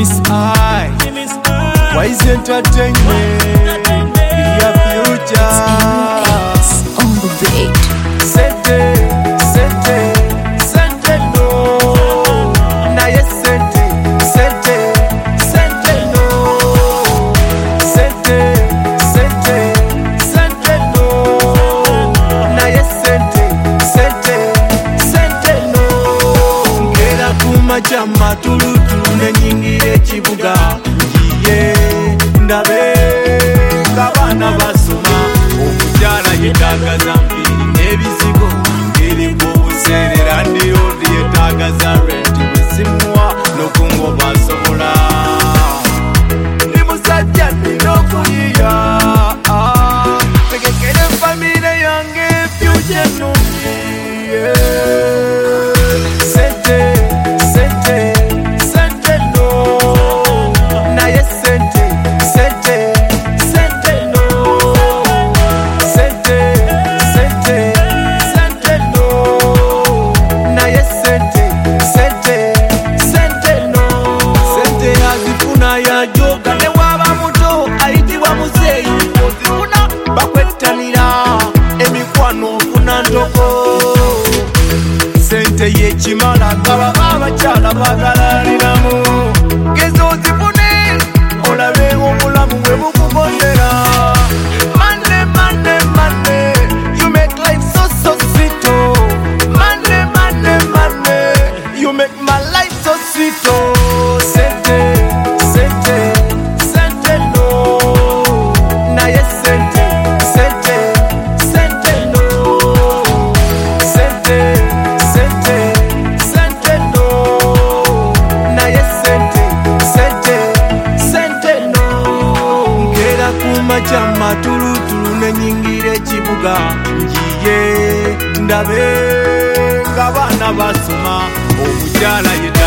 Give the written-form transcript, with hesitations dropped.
Miss I, Wise Entertainment, your future. On the beat. Sente no. Na yes sente no. Sente no. Na yes sente no. Ngera kumachama tulutulu nenyingire ekibuga ngiye ndabe kabana basoma omukyala yetagaza mpiri n'ebizigo ngerimu obuseerera ndiyondi yetagaza renti bwesimwa n'okungo basobola ndi musajja nina okuyiya tegekere famire yange fyuja ennungi sente no. Naye sente no. Sente no. Naye sente no. Sente azifuna yajoga ne waba muto ayitibwa muzeeyi ozifuna bakwettanira emikwano ofuna ntoko sente yekimala kaba abakyala bagalaliramu gezo ozifune olabe obulamu bwe bukugondera Money, you make life so sweet oh. Money, you make my life so sweet oh. Sente no. Naye sente no. Sente no. Naye sente no. Ngera kumachama tulutulu nenyingire ekibuga ngiye ndabe ng'abaana basoma omukyala